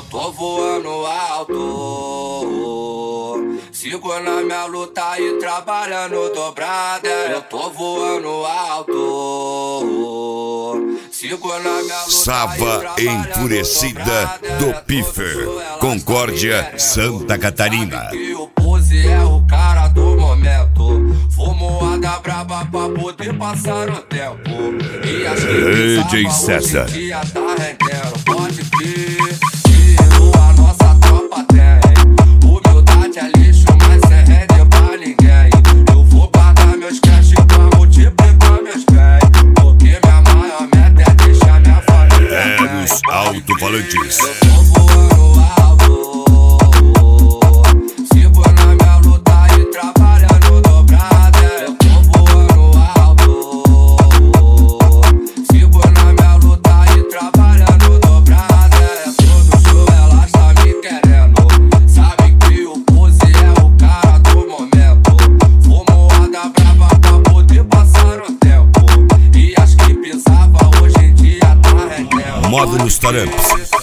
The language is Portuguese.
Eu tô voando alto, sigo na minha luta e trabalhando dobrada. Eu tô voando alto, sigo na minha luta. Sava Enfurecida do Piffer, Concórdia, Santa Catarina. Que o Pose é o cara do momento. Fumoada braba pra poder passar o tempo. E as que DJ César. hoje em dia tá rendendo. Pode crer, tiro a nossa tropa tem. Humildade é lixo, mas cê rende pra ninguém. Eu vou guardar meus cash pra multiplicar meus bens. Porque minha maior meta é deixar minha família. É os alto-falantes. Eu tô voando alto, sigo na minha luta e trabalhando dobrada. Eu tô voando alto, sigo na minha luta e trabalhando dobrada. É todo show, elas tá me querendo. Sabe que o Pose é o cara do momento. Fumoada brava pra poder passar o tempo. E as que pisava hoje em dia tá rendendo. Módulos Taramps,